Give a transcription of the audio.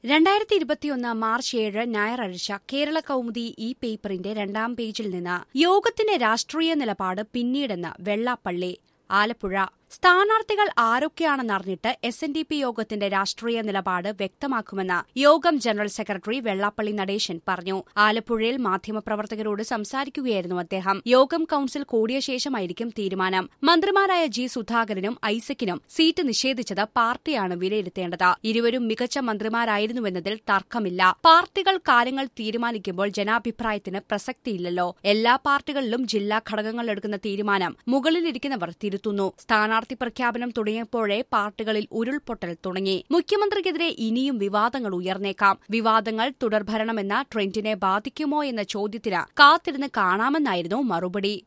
2021 March 7 ഞായറാഴ്ച കേരള കൗമുദി ഈ പേപ്പറിന്റെ 2-ാം പേജിൽ നിന്ന് യോഗത്തിന്റെ രാഷ്ട്രീയ നിലപാട് പിന്നീടെന്ന് വെള്ളാപ്പള്ളി. ആലപ്പുഴ. സ്ഥാനാർത്ഥികൾ ആരൊക്കെയാണെന്നറിഞ്ഞിട്ട് SNDP യോഗത്തിന്റെ രാഷ്ട്രീയ നിലപാട് വ്യക്തമാക്കുമെന്ന് യോഗം ജനറൽ സെക്രട്ടറി വെള്ളാപ്പള്ളി നടേശൻ പറഞ്ഞു. ആലപ്പുഴയിൽ മാധ്യമപ്രവർത്തകരോട് സംസാരിക്കുകയായിരുന്നു അദ്ദേഹം. യോഗം കൌൺസിൽ കൂടിയ ശേഷമായിരിക്കും തീരുമാനം. മന്ത്രിമാരായ G. സുധാകരനും ഐസക്കിനും സീറ്റ് നിഷേധിച്ചത് പാർട്ടിയാണ് വിലയിരുത്തേണ്ടത്. ഇരുവരും മികച്ച മന്ത്രിമാരായിരുന്നുവെന്നതിൽ തർക്കമില്ല. പാർട്ടികൾ കാര്യങ്ങൾ തീരുമാനിക്കുമ്പോൾ ജനാഭിപ്രായത്തിന് പ്രസക്തിയില്ലല്ലോ. എല്ലാ പാർട്ടികളിലും ജില്ലാ ഘടകങ്ങൾ എടുക്കുന്ന തീരുമാനം മുകളിലിരിക്കുന്നവർ തിരുത്തുന്നു. സ്ഥാനാർത്ഥി പ്രഖ്യാപനം തുടങ്ങിയപ്പോഴേ പാർട്ടികളിൽ ഉരുൾപൊട്ടൽ തുടങ്ങി. മുഖ്യമന്ത്രിക്കെതിരെ ഇനിയും വിവാദങ്ങൾ ഉയർന്നേക്കാം. വിവാദങ്ങൾ തുടർഭരണമെന്ന ട്രെൻഡിനെ ബാധിക്കുമോ എന്ന ചോദ്യത്തിന് കാത്തിരുന്ന് കാണാമെന്നായിരുന്നു മറുപടി.